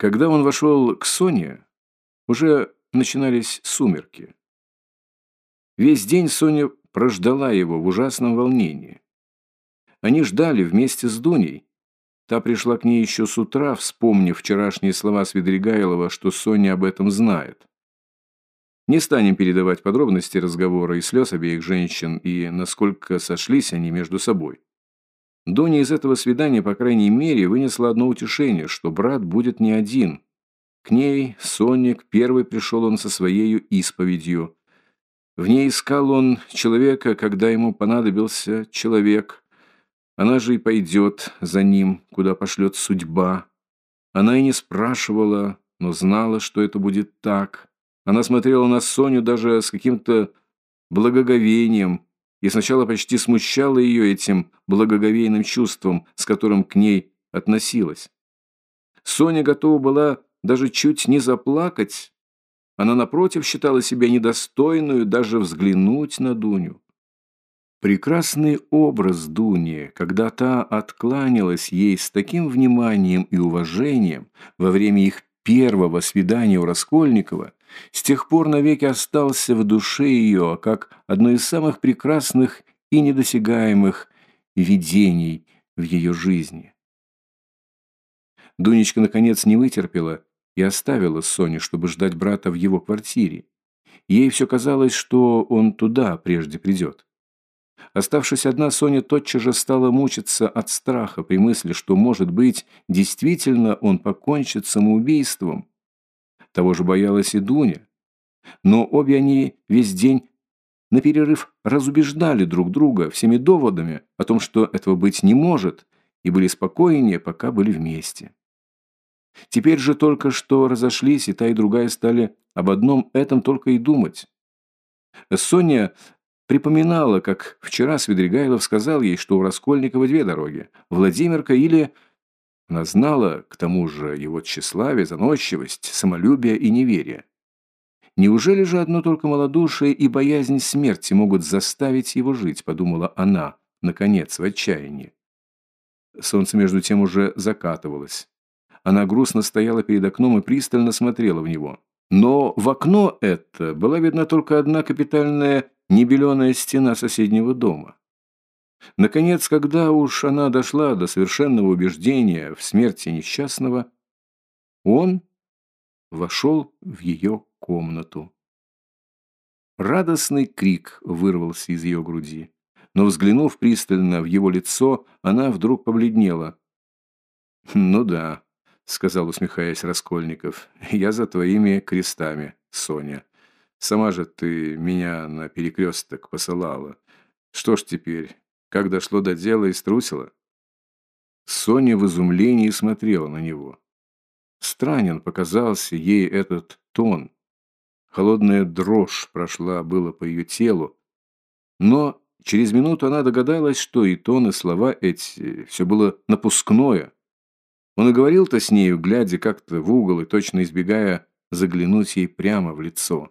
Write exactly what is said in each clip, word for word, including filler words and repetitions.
Когда он вошел к Соне, уже начинались сумерки. Весь день Соня прождала его в ужасном волнении. Они ждали вместе с Дуней. Та пришла к ней еще с утра, вспомнив вчерашние слова Свидригайлова, что Соня об этом знает. Не станем передавать подробности разговора и слез обеих женщин, и насколько сошлись они между собой. Дуня из этого свидания, по крайней мере, вынесла одно утешение, что брат будет не один. К ней, Соне, к первой пришел он со своею исповедью. В ней искал он человека, когда ему понадобился человек. Она же и пойдет за ним, куда пошлет судьба. Она и не спрашивала, но знала, что это будет так. Она смотрела на Соню даже с каким-то благоговением, и сначала почти смущало ее этим благоговейным чувством, с которым к ней относилась. Соня готова была даже чуть не заплакать. Она, напротив, считала себя недостойную даже взглянуть на Дуню. Прекрасный образ Дуни, когда та откланялась ей с таким вниманием и уважением во время их первого свидания у Раскольникова, с тех пор навеки остался в душе ее как одно из самых прекрасных и недосягаемых видений в ее жизни. Дунечка, наконец, не вытерпела и оставила Соню, чтобы ждать брата в его квартире. Ей все казалось, что он туда прежде придет. Оставшись одна, Соня тотчас же стала мучиться от страха при мысли, что, может быть, действительно он покончит самоубийством. Того же боялась и Дуня. Но обе они весь день наперерыв разубеждали друг друга всеми доводами о том, что этого быть не может, и были спокойнее, пока были вместе. Теперь же только что разошлись, и та и другая стали об одном этом только и думать. Соня припоминала, как вчера Свидригайлов сказал ей, что у Раскольникова две дороги – Владимирка или... Она знала, к тому же, его тщеславие, заносчивость, самолюбие и неверие. Неужели же одно только малодушие и боязнь смерти могут заставить его жить, подумала она, наконец, в отчаянии. Солнце между тем уже закатывалось. Она грустно стояла перед окном и пристально смотрела в него. Но в окно это была видна только одна капитальная небеленая стена соседнего дома. Наконец, когда уж она дошла до совершенного убеждения в смерти несчастного, он вошел в ее комнату. Радостный крик вырвался из ее груди, но, взглянув пристально в его лицо, она вдруг побледнела. «Ну да», — сказал, усмехаясь Раскольников, — «я за твоими крестами, Соня. Сама же ты меня на перекресток посылала. Что ж теперь, как дошло до дела и струсила?» Соня в изумлении смотрела на него. Странен показался ей этот тон. Холодная дрожь прошла было по ее телу, но через минуту она догадалась, что и тон, и слова эти все было напускное. Он и говорил-то с нею, глядя как-то в угол и точно избегая заглянуть ей прямо в лицо.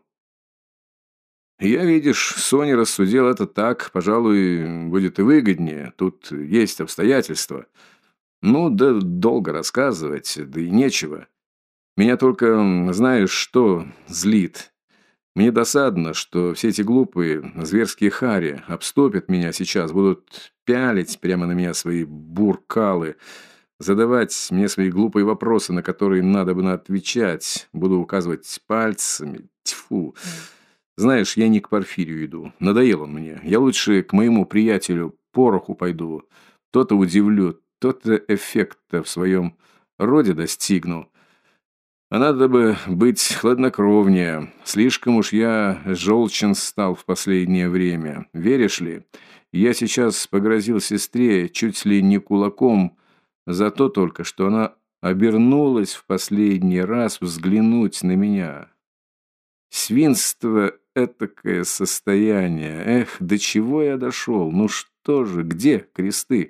«Я, видишь, Соня рассудил это так, пожалуй, будет и выгоднее. Тут есть обстоятельства. Ну, да долго рассказывать, да и нечего. Меня только, знаешь, что злит. Мне досадно, что все эти глупые, зверские хари обступят меня сейчас, будут пялить прямо на меня свои буркалы, задавать мне свои глупые вопросы, на которые надо бы отвечать, буду указывать пальцами. Тьфу! Знаешь, я не к Порфирию иду, надоел он мне. Я лучше к моему приятелю Пороху пойду. То-то удивлю, то-то эффекта в своем роде достигну. А надо бы быть хладнокровнее. Слишком уж я желчен стал в последнее время. Веришь ли, я сейчас погрозил сестре чуть ли не кулаком за то только, что она обернулась в последний раз взглянуть на меня. Свинство этакое состояние. Эх, до чего я дошел? Ну что же, где кресты?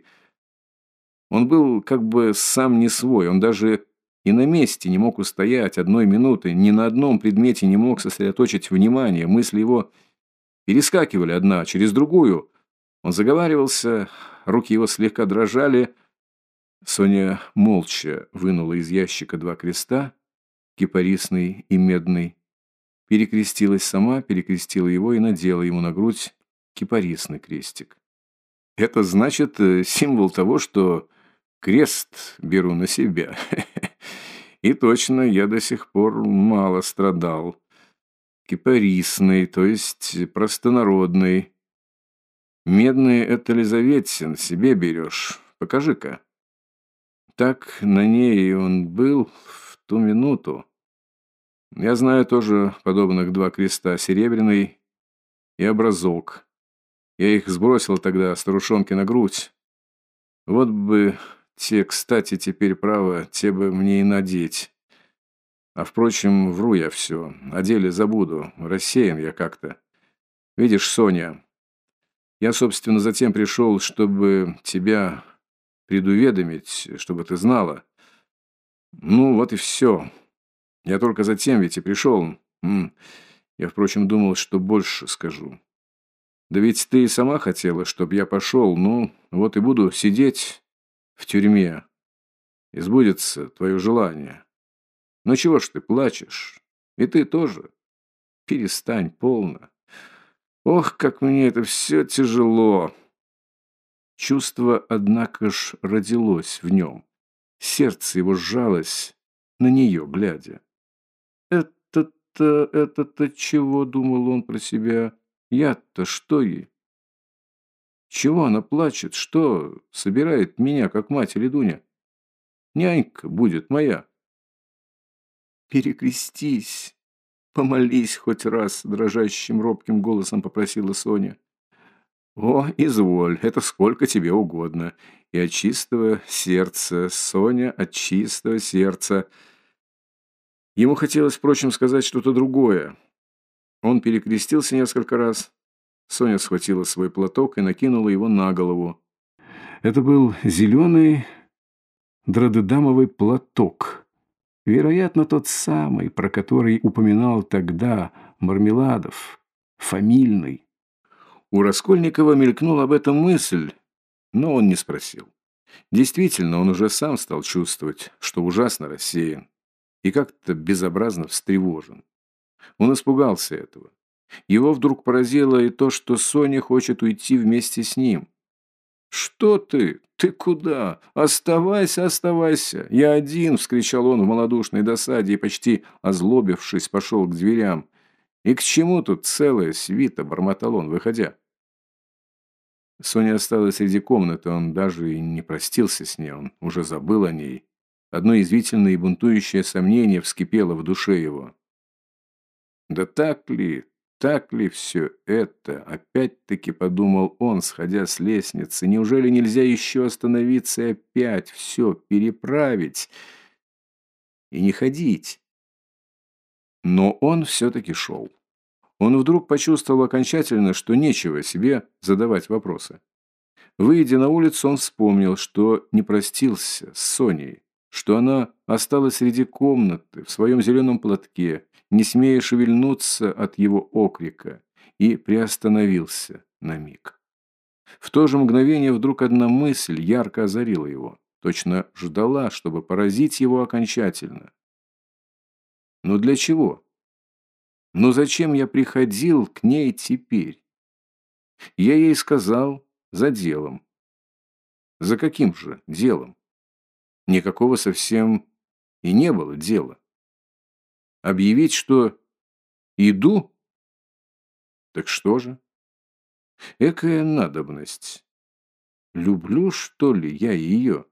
Он был как бы сам не свой. Он даже и на месте не мог устоять одной минуты, ни на одном предмете не мог сосредоточить внимание. Мысли его перескакивали одна через другую. Он заговаривался, руки его слегка дрожали. Соня молча вынула из ящика два креста, кипарисный и медный, перекрестилась сама, перекрестила его и надела ему на грудь кипарисный крестик. Это значит э, символ того, что крест беру на себя. И точно, я до сих пор мало страдал. Кипарисный, то есть простонародный. Медный — это Лизаветин, себе берешь. Покажи-ка. Так на ней он был в ту минуту. Я знаю тоже подобных два креста, серебряный и образок. Я их сбросил тогда старушонке на грудь. Вот бы те, кстати, теперь, право, те бы мне и надеть. А, впрочем, вру я все. О деле забуду. Рассеян я как-то. Видишь, Соня, я, собственно, затем пришел, чтобы тебя предуведомить, чтобы ты знала. Ну, вот и все. Я только затем ведь и пришел. М. Я, впрочем, думал, что больше скажу. Да ведь ты и сама хотела, чтобы я пошел. Ну, вот и буду сидеть в тюрьме. И сбудется твое желание. Ну, чего ж ты плачешь? И ты тоже. Перестань, полно. Ох, как мне это все тяжело. Чувство, однако ж, родилось в нем. Сердце его сжалось, на нее глядя. «Это-то, это-то чего?» — думал он про себя. «Я-то что ей? Чего она плачет? Что собирает меня, как мать или Дуня? Нянька будет моя». «Перекрестись, помолись хоть раз», — дрожащим робким голосом попросила Соня. «О, изволь, это сколько тебе угодно. И от чистого сердца, Соня, от чистого сердца». Ему хотелось, впрочем, сказать что-то другое. Он перекрестился несколько раз. Соня схватила свой платок и накинула его на голову. Это был зеленый дродедамовый платок. Вероятно, тот самый, про который упоминал тогда Мармеладов, фамильный. У Раскольникова мелькнула об этом мысль, но он не спросил. Действительно, он уже сам стал чувствовать, что ужасно рассеян и как-то безобразно встревожен. Он испугался этого. Его вдруг поразило и то, что Соня хочет уйти вместе с ним. «Что ты? Ты куда? Оставайся, оставайся! Я один!» — вскричал он в малодушной досаде и, почти озлобившись, пошел к дверям. «И к чему тут целая свита?» — бормотал он, выходя. Соня осталась среди комнаты, он даже и не простился с ней, он уже забыл о ней. Одно язвительное и бунтующее сомнение вскипело в душе его. «Да так ли, так ли все это?» — опять-таки подумал он, сходя с лестницы. «Неужели нельзя еще остановиться и опять все переправить и не ходить?» Но он все-таки шел. Он вдруг почувствовал окончательно, что нечего себе задавать вопросы. Выйдя на улицу, он вспомнил, что не простился с Соней, что она осталась среди комнаты в своем зеленом платке, не смея шевельнуться от его окрика, и приостановился на миг. В то же мгновение вдруг одна мысль ярко озарила его, точно ждала, чтобы поразить его окончательно. Но для чего? Но зачем я приходил к ней теперь? Я ей сказал, за делом. За каким же делом? Никакого совсем и не было дела. Объявить, что иду? Так что же? Экая надобность. Люблю, что ли, я ее?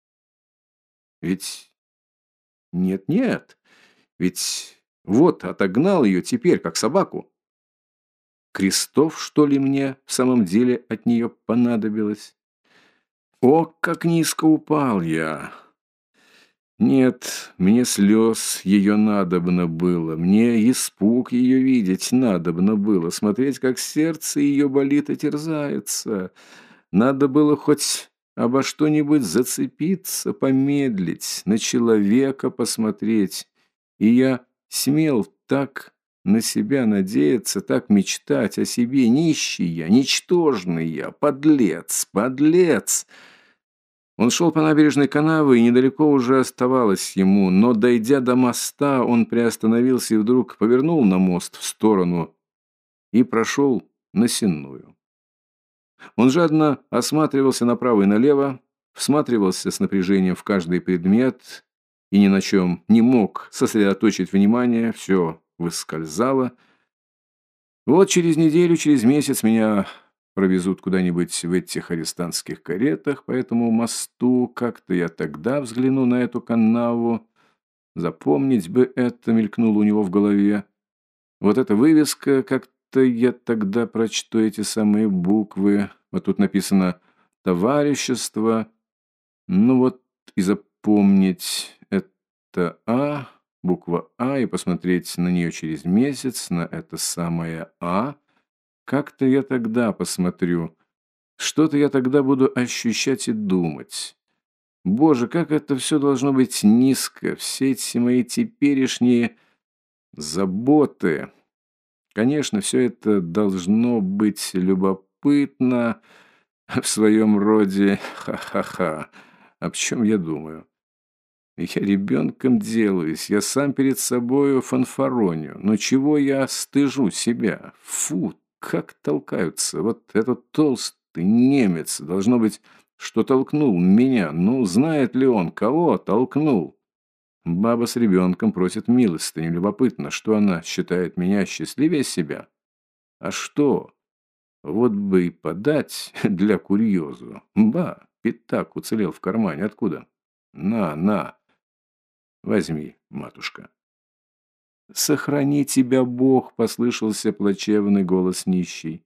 Ведь нет-нет, ведь вот отогнал ее теперь, как собаку. Крестов, что ли, мне в самом деле от нее понадобилось? О, как низко упал я! Нет, мне слез ее надобно было, мне испуг ее видеть надобно было, смотреть, как сердце ее болит и терзается. Надо было хоть обо что-нибудь зацепиться, помедлить, на человека посмотреть. И я смел так на себя надеяться, так мечтать о себе. Нищий я, ничтожный я, подлец, подлец. Он шел по набережной канавы, и недалеко уже оставалось ему, но, дойдя до моста, он приостановился и вдруг повернул на мост в сторону и прошел на Сенную. Он жадно осматривался направо и налево, всматривался с напряжением в каждый предмет и ни на чем не мог сосредоточить внимание, все выскользало. Вот через неделю, через месяц меня провезут куда-нибудь в этих арестантских каретах по этому мосту. Как-то я тогда взгляну на эту канаву. Запомнить бы это, мелькнуло у него в голове. Вот эта вывеска, как-то я тогда прочту эти самые буквы. Вот тут написано «Товарищество». Ну вот и запомнить это «А», буква «А», и посмотреть на нее через месяц, на это самое «А». Как-то я тогда посмотрю. Что-то я тогда буду ощущать и думать. Боже, как это все должно быть низко. Все эти мои теперешние заботы. Конечно, все это должно быть любопытно в своем роде. Ха-ха-ха. Об чем я думаю? Я ребенком делаюсь, я сам перед собою фанфароню. Но чего я стыжу себя? Фу, как толкаются. Вот этот толстый немец, должно быть, что толкнул меня. Ну, знает ли он, кого толкнул? Баба с ребенком просит милостыни. Любопытно, что она считает меня счастливее себя? А что? Вот бы и подать для курьезу. Ба, пятак уцелел в кармане. Откуда? На, на. Возьми, матушка. «Сохрани тебя, Бог!» — послышался плачевный голос нищей.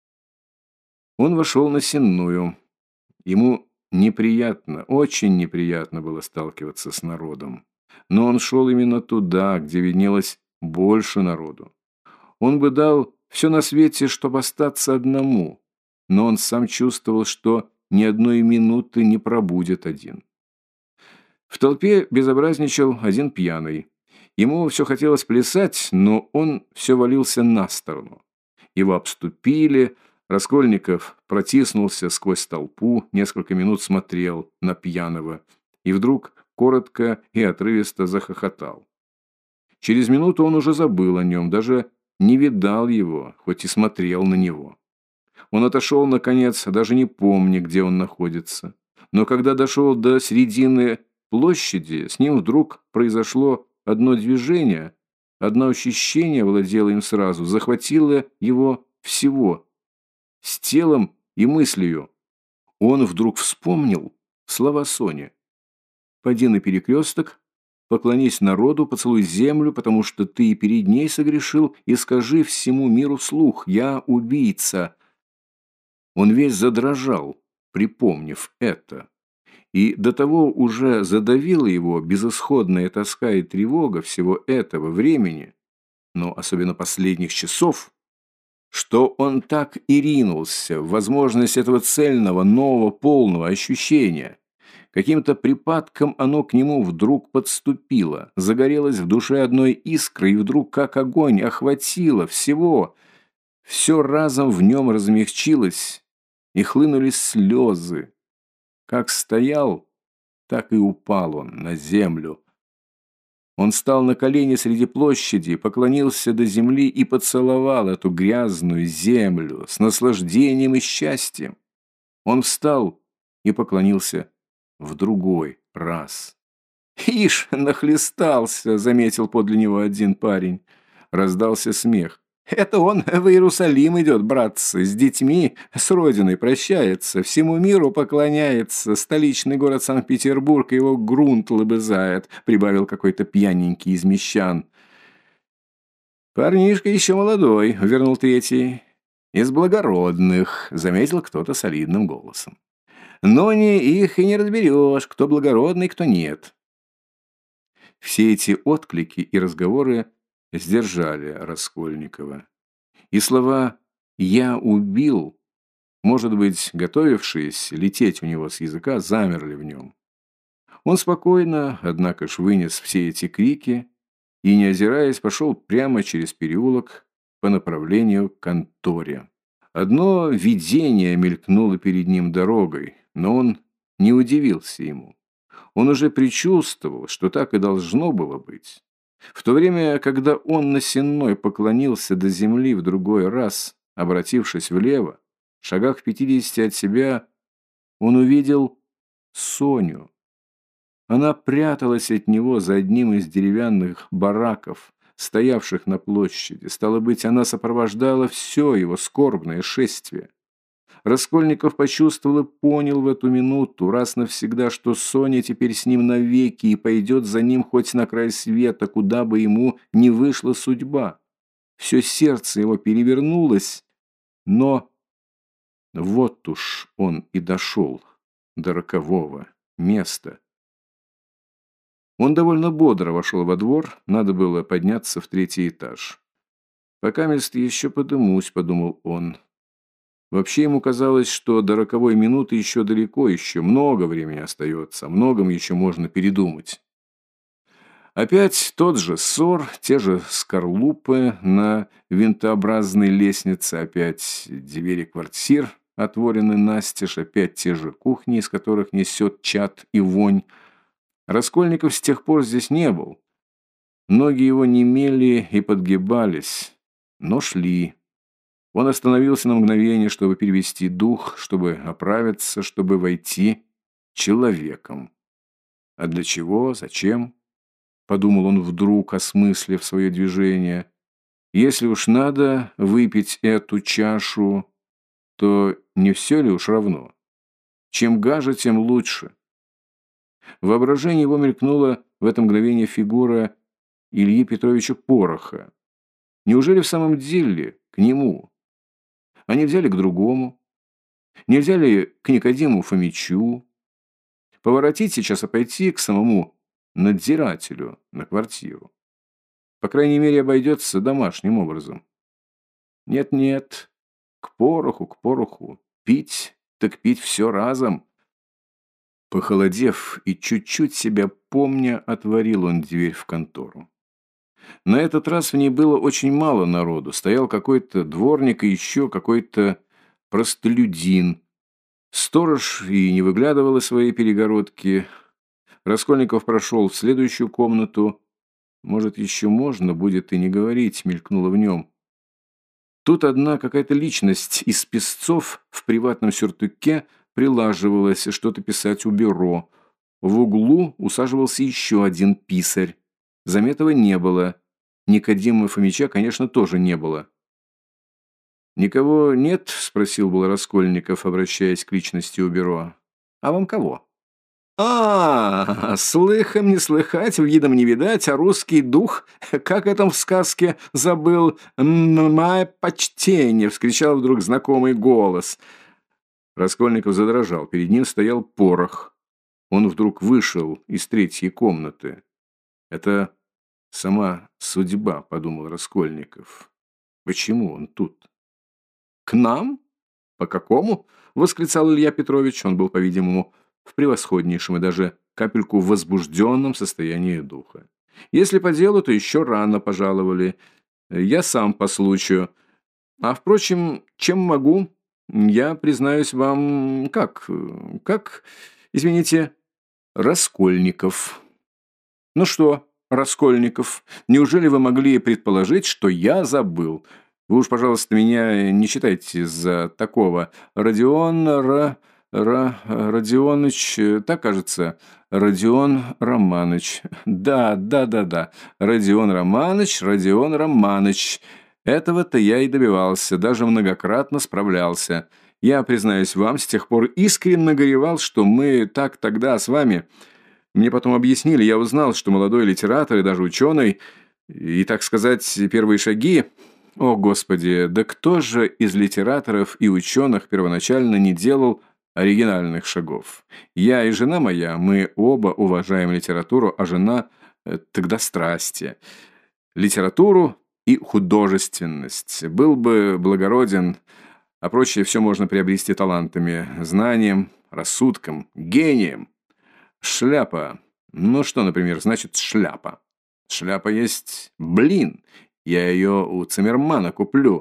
Он вошел на Сенную. Ему неприятно, очень неприятно было сталкиваться с народом. Но он шел именно туда, где виднелось больше народу. Он бы дал все на свете, чтобы остаться одному, но он сам чувствовал, что ни одной минуты не пробудет один. В толпе безобразничал один пьяный. Ему все хотелось плясать, но он все валился на сторону. Его обступили, Раскольников протиснулся сквозь толпу, несколько минут смотрел на пьяного и вдруг коротко и отрывисто захохотал. Через минуту он уже забыл о нем, даже не видал его, хоть и смотрел на него. Он отошел, наконец, даже не помня, где он находится. Но когда дошел до середины площади, с ним вдруг произошло одно движение, одно ощущение владело им сразу, захватило его всего, с телом и мыслью. Он вдруг вспомнил слова Сони. «Пойди на перекресток, поклонись народу, поцелуй землю, потому что ты и перед ней согрешил, и скажи всему миру вслух: я убийца». Он весь задрожал, припомнив это. И до того уже задавила его безысходная тоска и тревога всего этого времени, но особенно последних часов, что он так и ринулся в возможность этого цельного, нового, полного ощущения. Каким-то припадком оно к нему вдруг подступило, загорелось в душе одной искрой, и вдруг, как огонь, охватило всего. Все разом в нем размягчилось, и хлынули слезы. Как стоял, так и упал он на землю. Он встал на колени среди площади, поклонился до земли и поцеловал эту грязную землю с наслаждением и счастьем. Он встал и поклонился в другой раз. «Ишь, нахлестался!» — заметил подле него один парень. Раздался смех. «Это он в Иерусалим идет, братцы, с детьми, с родиной прощается, всему миру поклоняется, столичный город Санкт-Петербург его грунт лобызает», — прибавил какой-то пьяненький из мещан. «Парнишка еще молодой», — вернул третий. «Из благородных», — заметил кто-то солидным голосом. «Но не их и не разберешь, кто благородный, кто нет». Все эти отклики и разговоры сдержали Раскольникова. И слова «я убил», может быть, готовившиеся лететь у него с языка, замерли в нем. Он спокойно, однако ж, вынес все эти крики и, не озираясь, пошел прямо через переулок по направлению к конторе. Одно видение мелькнуло перед ним дорогой, но он не удивился ему. Он уже предчувствовал, что так и должно было быть. В то время, когда он на Сенной поклонился до земли в другой раз, обратившись влево, в шагах в пятидесяти от себя, он увидел Соню. Она пряталась от него за одним из деревянных бараков, стоявших на площади. Стало быть, она сопровождала все его скорбное шествие. Раскольников почувствовал и понял в эту минуту, раз навсегда, что Соня теперь с ним навеки и пойдет за ним хоть на край света, куда бы ему ни вышла судьба. Все сердце его перевернулось, но вот уж он и дошел до рокового места. Он довольно бодро вошел во двор, надо было подняться в третий этаж. «Пока мест еще подымусь», — подумал он. Вообще ему казалось, что до роковой минуты еще далеко, еще много времени остается, о многом еще можно передумать. Опять тот же ссор, те же скорлупы на винтообразной лестнице, опять двери квартир отворены настежь, опять те же кухни, из которых несет чад и вонь. Раскольников с тех пор здесь не был. Ноги его немели и подгибались, но шли. Он остановился на мгновение, чтобы перевести дух, чтобы оправиться, чтобы войти человеком. А для чего? Зачем? Подумал он вдруг, осмыслив свое движение. Если уж надо выпить эту чашу, то не все ли уж равно? Чем гаже, тем лучше. В воображении его мелькнула в это мгновение фигура Ильи Петровича Пороха. Неужели в самом деле к нему? А нельзя ли к другому? Нельзя ли к Никодиму Фомичу? Поворотить сейчас, а пойти к самому надзирателю на квартиру. По крайней мере, обойдется домашним образом. Нет-нет, к Пороху, к Пороху. Пить, так пить все разом. Похолодев и чуть-чуть себя помня, отворил он дверь в контору. На этот раз в ней было очень мало народу. Стоял какой-то дворник и еще какой-то простолюдин. Сторож и не выглядывал из своей перегородки. Раскольников прошел в следующую комнату. Может, еще можно будет и не говорить, мелькнуло в нем. Тут одна какая-то личность из писцов в приватном сюртуке прилаживалась что-то писать у бюро. В углу усаживался еще один писарь. Заметова не было. Никодима Фомича, конечно, тоже не было. «Никого нет?» – спросил был Раскольников, обращаясь к личности у бюро. «А вам кого?» «А, слыхом не слыхать, видом не видать, а русский дух, как это в сказке забыл, мое почтение!» – вскричал вдруг знакомый голос. Раскольников задрожал, перед ним стоял Порох. Он вдруг вышел из третьей комнаты. «Это сама судьба», – подумал Раскольников. «Почему он тут?» «К нам? По какому?» – восклицал Илья Петрович. Он был, по-видимому, в превосходнейшем и даже капельку возбужденном состоянии духа. «Если по делу, то еще рано пожаловали. Я сам по случаю. А, впрочем, чем могу? Я, признаюсь вам, как? Как, извините, Раскольников». «Ну что, Раскольников, неужели вы могли предположить, что я забыл? Вы уж, пожалуйста, меня не считайте за такого. Родион Ра... Ра... Родионыч... Так, кажется, Родион Романыч. Да, да, да, да. Родион Романыч, Родион Романыч. Этого-то я и добивался, даже многократно справлялся. Я, признаюсь вам, с тех пор искренне горевал, что мы так тогда с вами... Мне потом объяснили, я узнал, что молодой литератор и даже ученый, и, так сказать, первые шаги... О, Господи, да кто же из литераторов и ученых первоначально не делал оригинальных шагов? Я и жена моя, мы оба уважаем литературу, а жена тогда страсти. Литературу и художественность. Был бы благороден, а прочее все можно приобрести талантами, знанием, рассудком, гением. Шляпа. Ну что, например, значит шляпа? Шляпа есть блин. Я ее у Циммермана куплю.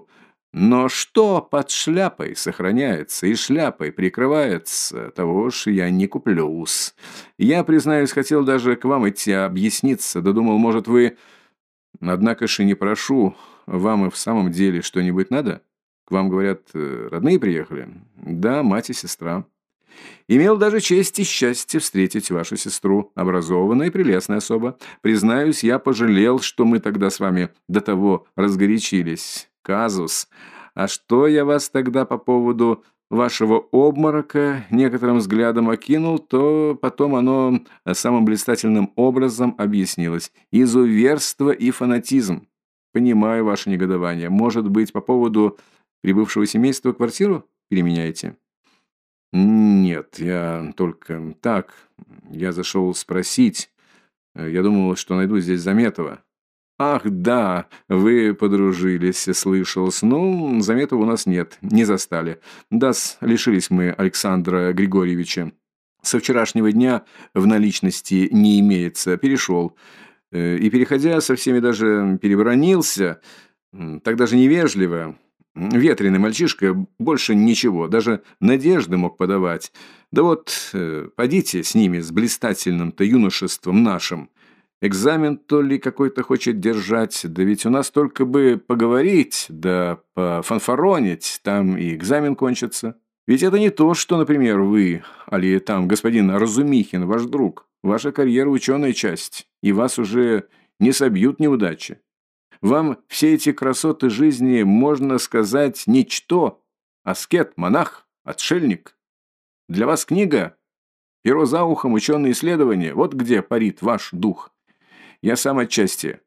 Но что под шляпой сохраняется и шляпой прикрывается, того уж я не куплюсь. Я, признаюсь, хотел даже к вам идти объясниться, да думал, может, вы... Однако ж и не прошу, вам и в самом деле что-нибудь надо? К вам, говорят, э, родные приехали? Да, мать и сестра. Имел даже честь и счастье встретить вашу сестру, образованная и прелестная особа. Признаюсь, я пожалел, что мы тогда с вами до того разгорячились. Казус. А что я вас тогда по поводу вашего обморока некоторым взглядом окинул, то потом оно самым блистательным образом объяснилось. Изуверство и фанатизм. Понимаю ваше негодование. Может быть, по поводу прибывшего семейства квартиру переменяете? Нет, я только так. Я зашел спросить. Я думал, что найду здесь Заметова. Ах, да, вы подружились, слышалось. Ну, Заметова у нас нет, не застали. Да-с, лишились мы Александра Григорьевича. Со вчерашнего дня в наличности не имеется, перешел. Э, И, переходя, со всеми даже перебранился. М, Так даже невежливо. Ветреный мальчишка, больше ничего, даже надежды мог подавать. Да вот, э, подите с ними, с блистательным-то юношеством нашим. Экзамен то ли какой-то хочет держать, да ведь у нас только бы поговорить, да пофанфаронить, там и экзамен кончится. Ведь это не то, что, например, вы, али там господин Разумихин, ваш друг. Ваша карьера ученая часть, и вас уже не собьют неудачи. Вам все эти красоты жизни, можно сказать, ничто. Аскет, монах, отшельник. Для вас книга, перо за ухом, ученые исследования. Вот где парит ваш дух. Я сам отчасти.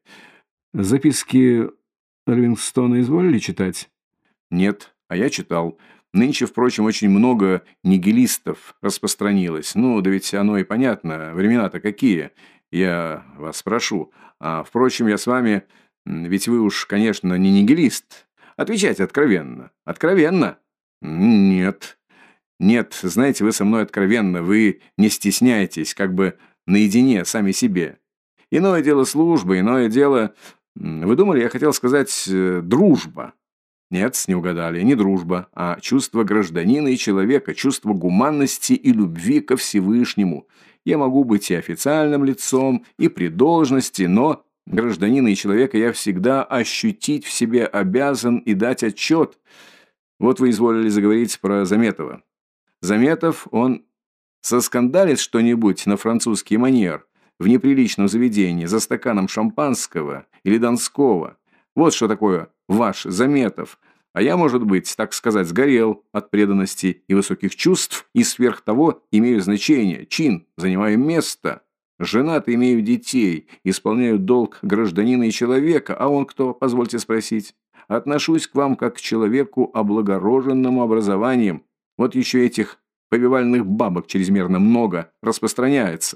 Записки Ливингстона изволили читать? Нет, а я читал. Нынче, впрочем, очень много нигилистов распространилось. Ну, да ведь оно и понятно. Времена-то какие. Я вас спрошу. А, впрочем, я с вами... м, Ведь вы уж, конечно, не нигилист. Отвечайте откровенно. Откровенно? М, Нет. Нет, знаете, вы со мной откровенно. Вы не стесняйтесь, как бы наедине, сами себе. Иное дело служба, иное дело... м, Вы думали, я хотел сказать э, дружба. Нет, не угадали, не дружба, а чувство гражданина и человека, чувство гуманности и любви ко Всевышнему. Я могу быть и официальным лицом, и при должности, но гражданина и человека я всегда ощутить в себе обязан и дать отчет. Вот вы изволили заговорить про Заметова. Заметов, он соскандалит что-нибудь на французский манер в неприличном заведении за стаканом шампанского или донского. Вот что такое ваш Заметов. А я, может быть, так сказать, сгорел от преданности и высоких чувств, и сверх того имею значение, чин, занимаю место. Женат, имею детей, исполняю долг гражданина и человека, а он кто, позвольте спросить? Отношусь к вам как к человеку облагороженному образованием. Вот еще этих повивальных бабок чрезмерно много распространяется.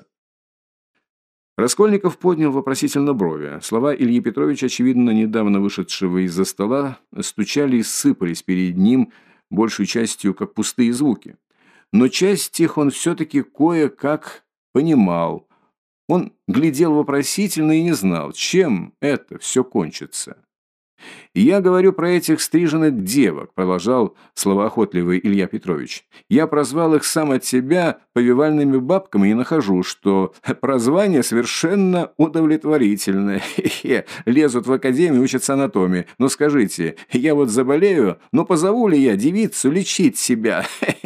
Раскольников поднял вопросительно брови. Слова Ильи Петровича, очевидно, недавно вышедшего из-за стола, стучали и сыпались перед ним, большей частью как пустые звуки. Но часть их он все-таки кое-как понимал. Он глядел вопросительно и не знал, чем это все кончится. «Я говорю про этих стриженных девок», – продолжал словоохотливый Илья Петрович. «Я прозвал их сам от себя повивальными бабками и нахожу, что прозвание совершенно удовлетворительное. Хе-хе, лезут в академию, учатся анатомии. Но скажите, я вот заболею, но позову ли я девицу лечить себя?»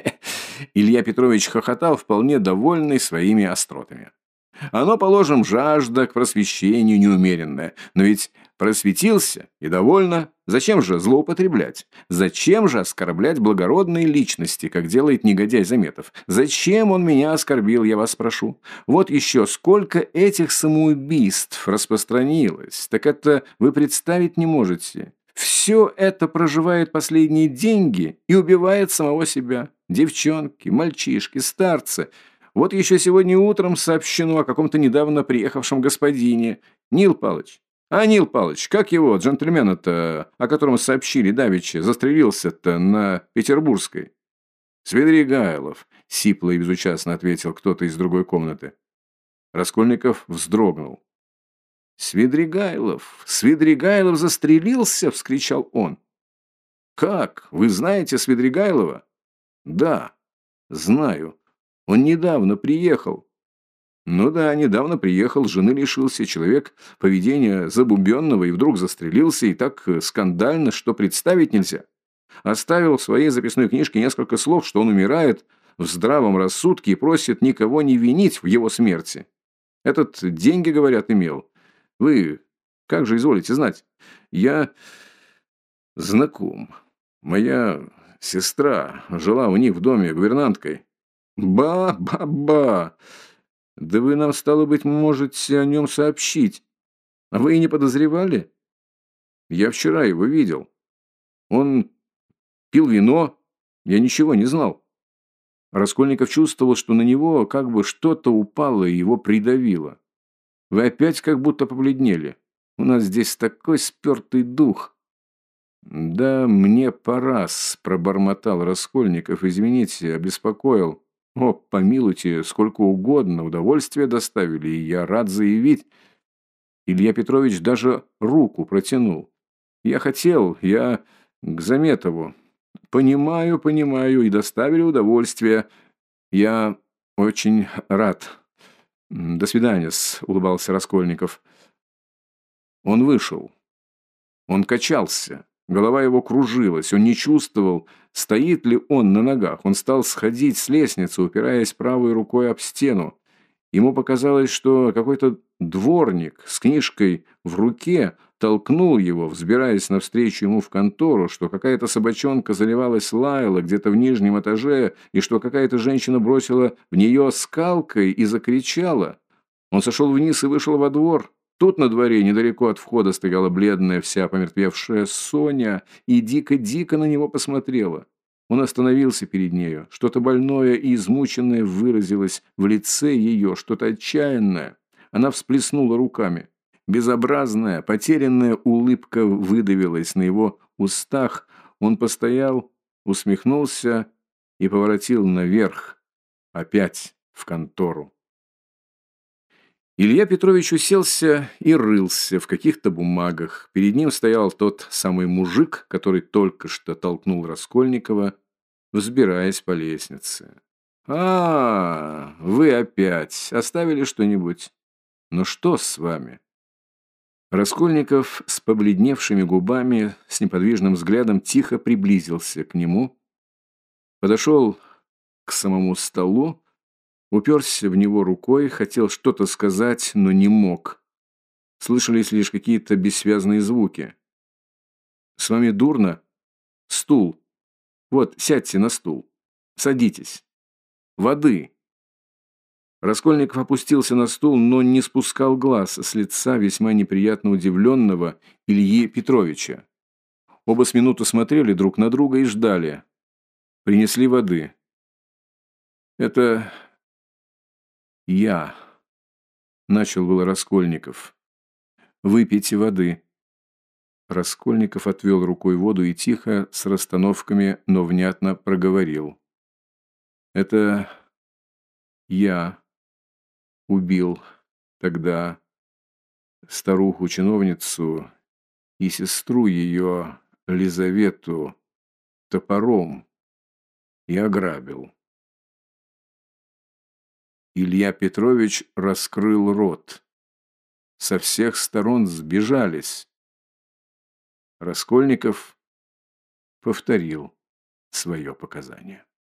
Илья Петрович хохотал, вполне довольный своими остротами. Оно, положим, жажда к просвещению неумеренная. Но ведь просветился и довольно. Зачем же злоупотреблять? Зачем же оскорблять благородные личности, как делает негодяй Заметов? Зачем он меня оскорбил, я вас спрошу? Вот еще сколько этих самоубийств распространилось. Так это вы представить не можете. Все это проживает последние деньги и убивает самого себя. Девчонки, мальчишки, старцы. Вот еще сегодня утром сообщено о каком-то недавно приехавшем господине. Нил Палыч. А Нил Палыч, как его, джентльмена-то, о котором сообщили давеча, застрелился-то на Петербургской? Свидригайлов, сипло и безучастно ответил кто-то из другой комнаты. Раскольников вздрогнул. «Свидригайлов! Свидригайлов застрелился!» – вскричал он. Как? Вы знаете Свидригайлова? Да, знаю. Он недавно приехал. Ну да, недавно приехал, жены лишился, человек поведения забубенного и вдруг застрелился, и так э, скандально, что представить нельзя. Оставил в своей записной книжке несколько слов, что он умирает в здравом рассудке и просит никого не винить в его смерти. Этот деньги, говорят, имел. Вы как же изволите знать? Я знаком. Моя сестра жила у них в доме гувернанткой. Ба-ба-ба! Да вы нам, стало быть, можете о нем сообщить. А вы и не подозревали? Я вчера его видел. Он пил вино. Я ничего не знал. Раскольников чувствовал, что на него как бы что-то упало и его придавило. Вы опять как будто побледнели. У нас здесь такой спертый дух. Да мне пора-с, пробормотал Раскольников. Извините, обеспокоил. О, помилуйте, сколько угодно, удовольствие доставили, и я рад заявить. Илья Петрович даже руку протянул. Я хотел, я к Заметову. Понимаю, понимаю, и доставили удовольствие. Я очень рад. До свидания, улыбался Раскольников. Он вышел. Он качался. Голова его кружилась. Он не чувствовал, стоит ли он на ногах. Он стал сходить с лестницы, упираясь правой рукой об стену. Ему показалось, что какой-то дворник с книжкой в руке толкнул его, взбираясь навстречу ему в контору, что какая-то собачонка заливалась лаяла где-то в нижнем этаже, и что какая-то женщина бросила в нее скалкой и закричала. Он сошел вниз и вышел во двор. Тут на дворе, недалеко от входа, стояла бледная, вся помертвевшая Соня и дико-дико на него посмотрела. Он остановился перед нею. Что-то больное и измученное выразилось в лице ее, что-то отчаянное. Она всплеснула руками. Безобразная, потерянная улыбка выдавилась на его устах. Он постоял, усмехнулся и поворотил наверх, опять в контору. Илья Петрович уселся и рылся в каких-то бумагах. Перед ним стоял тот самый мужик, который только что толкнул Раскольникова, взбираясь по лестнице. «А, вы опять оставили что-нибудь? Ну что с вами?» Раскольников с побледневшими губами, с неподвижным взглядом тихо приблизился к нему, подошел к самому столу, уперся в него рукой, хотел что-то сказать, но не мог. Слышались лишь какие-то бессвязные звуки. «С вами дурно? Стул. Вот, сядьте на стул. Садитесь. Воды!» Раскольников опустился на стул, но не спускал глаз с лица весьма неприятно удивленного Ильи Петровича. Оба с минуту смотрели друг на друга и ждали. Принесли воды. «Это я», — начал было Раскольников. «Выпейте воды». Раскольников отвел рукой воду и тихо, с расстановками, но внятно проговорил. «Это я убил тогда старуху-чиновницу и сестру ее, Лизавету, топором и ограбил». Илья Петрович раскрыл рот. Со всех сторон сбежались. Раскольников повторил свое показание.